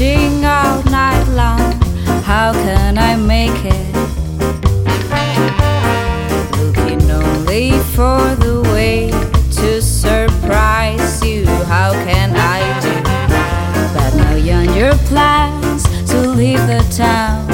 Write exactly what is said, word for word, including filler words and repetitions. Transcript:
searching all night long. How can I make it? Looking only for the way to surprise you. How can I do? But now you're on your plans to leave the town.